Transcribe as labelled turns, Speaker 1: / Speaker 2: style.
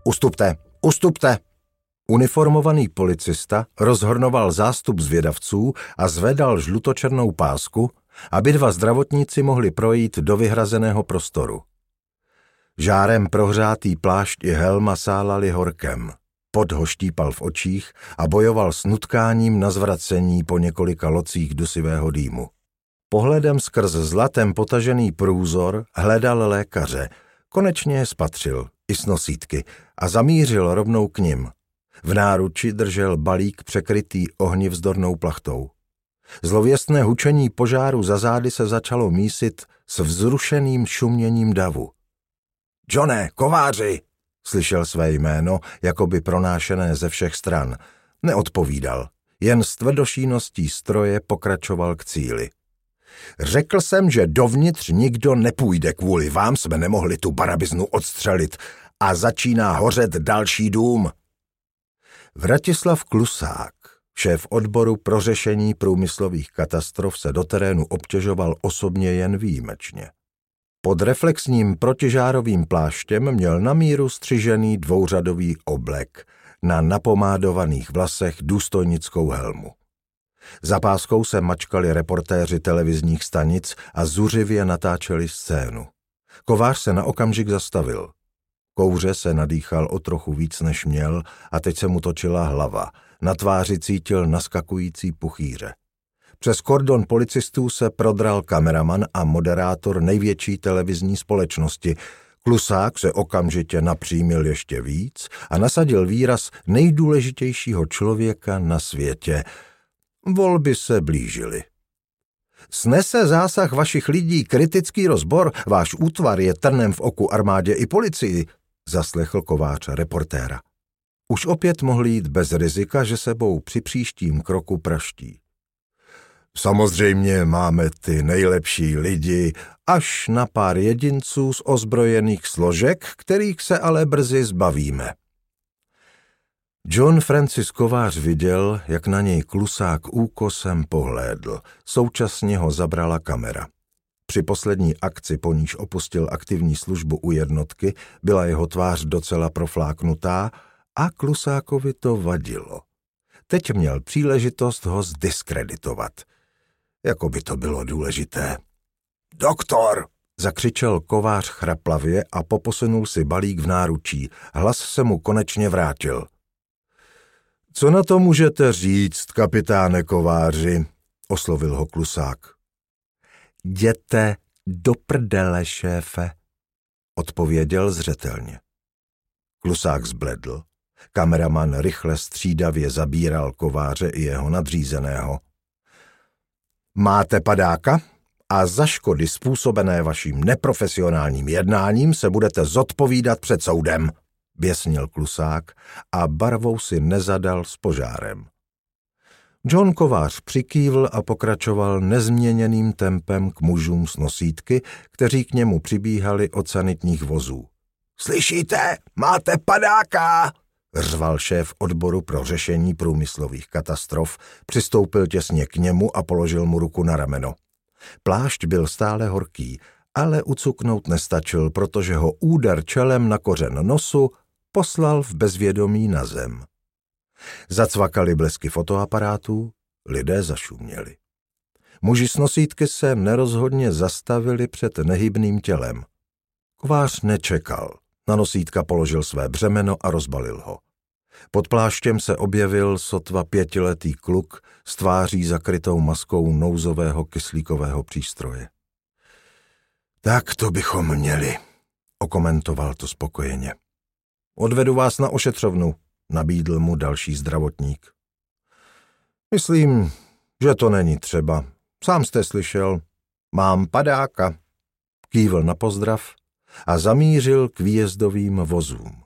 Speaker 1: Ustupte, ustupte! Uniformovaný policista rozhornoval zástup zvědavců a zvedal žlutočernou pásku, aby dva zdravotníci mohli projít do vyhrazeného prostoru. Žárem prohřátý plášť i helma sálali horkem. Pot ho štípal v očích a bojoval s nutkáním na zvracení po několika locích dusivého dýmu. Pohledem skrz zlatem potažený průzor hledal lékaře, konečně je spatřil, i s nosítky, a zamířil rovnou k nim. V náruči držel balík překrytý ohnivzdornou plachtou. Zlověstné hučení požáru za zády se začalo mísit s vzrušeným šuměním davu. Johne, kováři! Slyšel své jméno, jakoby pronášené ze všech stran. Neodpovídal, jen s tvrdošíností stroje pokračoval k cíli. Řekl jsem, že dovnitř nikdo nepůjde, kvůli vám jsme nemohli tu barabiznu odstřelit a začíná hořet další dům. Vratislav Klusák, šéf odboru pro řešení průmyslových katastrof, se do terénu obtěžoval osobně jen výjimečně. Pod reflexním protižárovým pláštěm měl na míru střižený dvouřadový oblek, na napomádovaných vlasech důstojnickou helmu. Za páskou se mačkali reportéři televizních stanic a zuřivě natáčeli scénu. Kovář se na okamžik zastavil. Kouře se nadýchal o trochu víc, než měl, a teď se mu točila hlava. Na tváři cítil naskakující puchýře. Přes kordon policistů se prodral kameraman a moderátor největší televizní společnosti. Klusák se okamžitě napřímil ještě víc a nasadil výraz nejdůležitějšího člověka na světě. Volby se blížily. Snese zásah vašich lidí kritický rozbor, váš útvar je trnem v oku armádě i policii, zaslechl Kovář reportéra. Už opět mohl jít bez rizika, že sebou při příštím kroku praští. Samozřejmě máme ty nejlepší lidi, až na pár jedinců z ozbrojených složek, kterých se ale brzy zbavíme. John Francis Kovář viděl, jak na něj Klusák úkosem pohlédl, současně ho zabrala kamera. Při poslední akci, po níž opustil aktivní službu u jednotky, byla jeho tvář docela profláknutá a Klusákovi to vadilo. Teď měl příležitost ho zdiskreditovat. Jako by to bylo důležité. Doktor! Zakřičel Kovář chraplavě a poposunul si balík v náručí. Hlas se mu konečně vrátil. Co na to můžete říct, kapitáne Kováři? Oslovil ho Klusák. Jděte do prdele, šéfe, odpověděl zřetelně. Klusák zbledl. Kameraman rychle střídavě zabíral Kováře i jeho nadřízeného. Máte padáka a za škody způsobené vaším neprofesionálním jednáním se budete zodpovídat před soudem, běsnil Klusák a barvou si nezadal s požárem. John Kovář přikývl a pokračoval nezměněným tempem k mužům s nosítky, kteří k němu přibíhali od sanitních vozů. Slyšíte? Máte padáka! Řval šéf odboru pro řešení průmyslových katastrof, přistoupil těsně k němu a položil mu ruku na rameno. Plášť byl stále horký, ale ucuknout nestačil, protože ho úder čelem na kořen nosu poslal v bezvědomí na zem. Zacvakaly blesky fotoaparátů, lidé zašuměli. Muži s nosítky se nerozhodně zastavili před nehybným tělem. Kovář nečekal. Na nosítka položil své břemeno a rozbalil ho. Pod pláštěm se objevil sotva 5letý kluk s tváří zakrytou maskou nouzového kyslíkového přístroje. Tak to bychom měli, okomentoval to spokojeně. Odvedu vás na ošetřovnu, nabídl mu další zdravotník. Myslím, že to není třeba. Sám jste slyšel. Mám padáka. Kývl na pozdrav a zamířil k výjezdovým vozům.